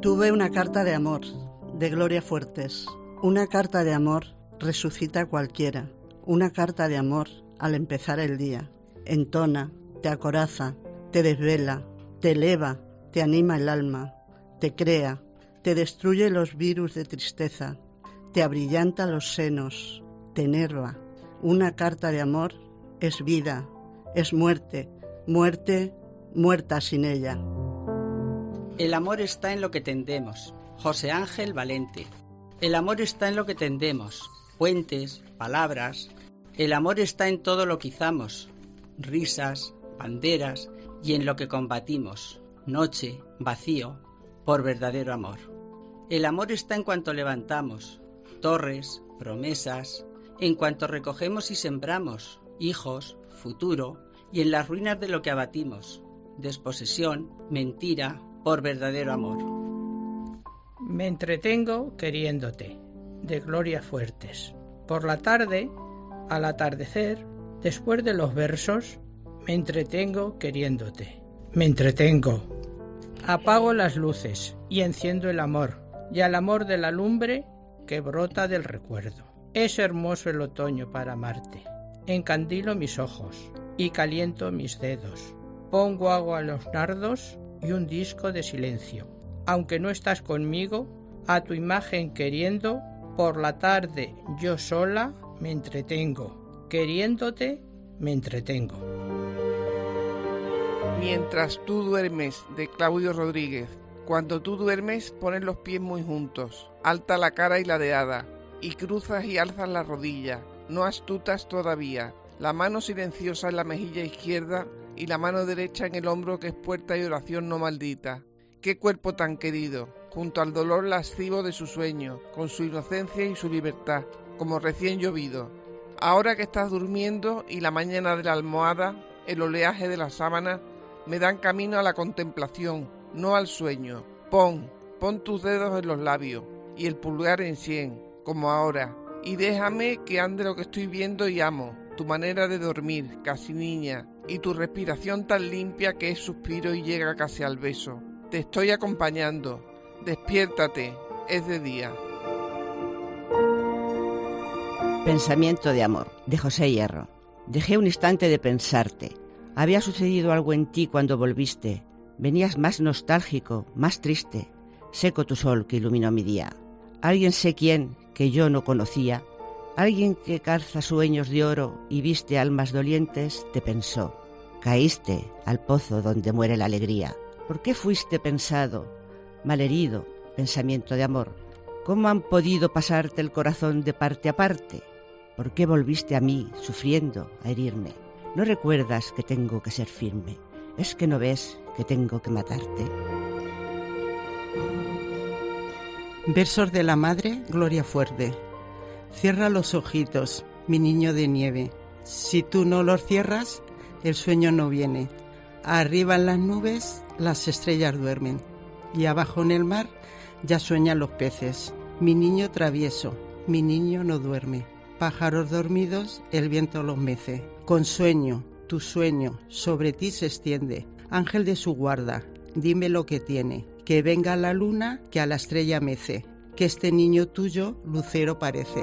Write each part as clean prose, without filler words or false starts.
Tuve una carta de amor, de Gloria Fuertes. Una carta de amor resucita a cualquiera. Una carta de amor al empezar el día. Entona, te acoraza, te desvela, te eleva, te anima el alma, te crea, te destruye los virus de tristeza, te abrillanta los senos, te enerva. Una carta de amor es vida, es muerte, muerte, muerta sin ella. El amor está en lo que tendemos. José Ángel Valente. El amor está en lo que tendemos. Puentes, palabras. El amor está en todo lo que izamos. Risas, banderas y en lo que combatimos. Noche, vacío, por verdadero amor. El amor está en cuanto levantamos. Torres, promesas. En cuanto recogemos y sembramos. Hijos, futuro. Y en las ruinas de lo que abatimos. Desposesión, mentira, por verdadero amor. Me entretengo queriéndote, de Gloria Fuertes. Por la tarde, al atardecer, después de los versos, me entretengo queriéndote. Me entretengo. Apago las luces y enciendo el amor, y al amor de la lumbre que brota del recuerdo. Es hermoso el otoño para amarte. Encandilo mis ojos y caliento mis dedos. Pongo agua a los nardos y un disco de silencio. Aunque no estás conmigo, a tu imagen queriendo, por la tarde yo sola me entretengo. Queriéndote me entretengo. Mientras tú duermes, de Claudio Rodríguez. Cuando tú duermes, pones los pies muy juntos, alta la cara y ladeada, y cruzas y alzas la rodilla, no astutas todavía, la mano silenciosa en la mejilla izquierda y la mano derecha en el hombro que es puerta y oración no maldita. Qué cuerpo tan querido, junto al dolor lascivo de su sueño, con su inocencia y su libertad, como recién llovido. Ahora que estás durmiendo y la mañana de la almohada, el oleaje de la sábana, me dan camino a la contemplación, no al sueño. Pon tus dedos en los labios y el pulgar en 100, como ahora, y déjame que ande lo que estoy viendo y amo, tu manera de dormir, casi niña, y tu respiración tan limpia que es suspiro y llega casi al beso. Te estoy acompañando, despiértate, es de día. Pensamiento de amor, de José Hierro. Dejé un instante de pensarte. Había sucedido algo en ti cuando volviste. Venías más nostálgico, más triste. Seco tu sol que iluminó mi día. Alguien sé quién, que yo no conocía, alguien que calza sueños de oro y viste almas dolientes, te pensó. Caíste al pozo donde muere la alegría. ¿Por qué fuiste pensado, malherido, pensamiento de amor? ¿Cómo han podido pasarte el corazón de parte a parte? ¿Por qué volviste a mí, sufriendo, a herirme? ¿No recuerdas que tengo que ser firme? ¿Es que no ves que tengo que matarte? Versos de la madre Gloria Fuerte. Cierra los ojitos, mi niño de nieve. Si tú no los cierras, el sueño no viene. Arriba en las nubes las estrellas duermen y abajo en el mar ya sueñan los peces. Mi niño travieso, mi niño no duerme. Pájaros dormidos, el viento los mece. Con sueño, tu sueño, sobre ti se extiende. Ángel de su guarda, dime lo que tiene. Que venga la luna, que a la estrella mece. Que este niño tuyo lucero parece.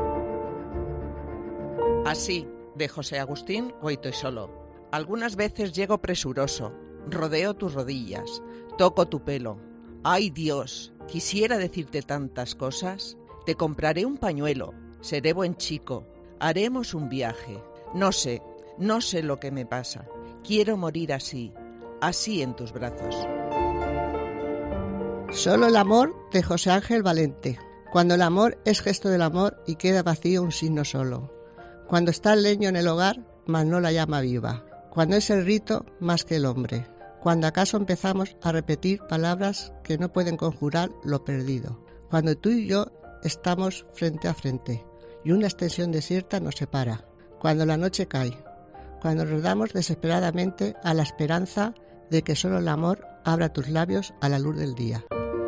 Así, de José Agustín Goytisolo. Algunas veces llego presuroso, rodeo tus rodillas, toco tu pelo. ¡Ay, Dios! Quisiera decirte tantas cosas. Te compraré un pañuelo, seré buen chico, haremos un viaje. No sé lo que me pasa. Quiero morir así en tus brazos. Solo el amor, de José Ángel Valente. Cuando el amor es gesto del amor y queda vacío un signo solo. Cuando está el leño en el hogar, mas no la llama viva. Cuando es el rito más que el hombre. Cuando acaso empezamos a repetir palabras que no pueden conjurar lo perdido. Cuando tú y yo estamos frente a frente y una extensión desierta nos separa. Cuando la noche cae. Cuando nos damos desesperadamente a la esperanza de que solo el amor abra tus labios a la luz del día.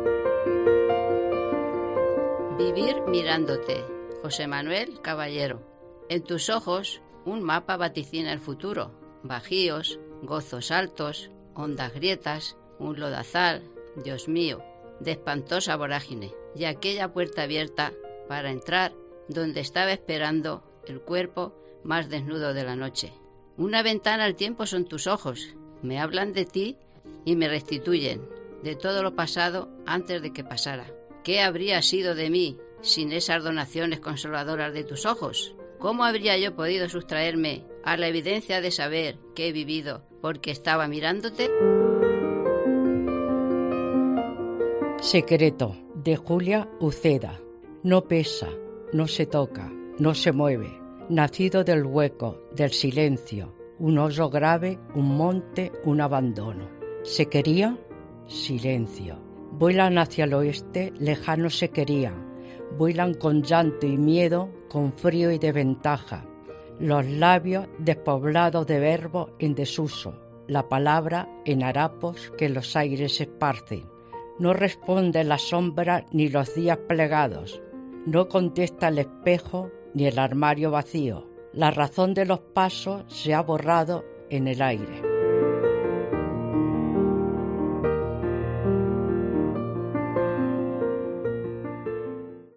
Vivir mirándote, José Manuel Caballero. En tus ojos un mapa vaticina el futuro. Bajíos, gozos altos, hondas grietas, un lodazal. Dios mío, de espantosa vorágine, y aquella puerta abierta para entrar donde estaba esperando el cuerpo más desnudo de la noche. Una ventana al tiempo son tus ojos, me hablan de ti y me restituyen de todo lo pasado antes de que pasara. ¿Qué habría sido de mí sin esas donaciones consoladoras de tus ojos? ¿Cómo habría yo podido sustraerme a la evidencia de saber que he vivido porque estaba mirándote? Secreto, de Julia Uceda. No pesa, no se toca, no se mueve. Nacido del hueco, del silencio. Un hoyo grave, un monte, un abandono. ¿Se quería? Silencio. Vuelan hacia el oeste, lejanos se querían. Vuelan con llanto y miedo, con frío y desventaja. Los labios despoblados de verbos en desuso. La palabra en harapos que los aires esparcen. No responde la sombra ni los días plegados. No contesta el espejo ni el armario vacío. La razón de los pasos se ha borrado en el aire.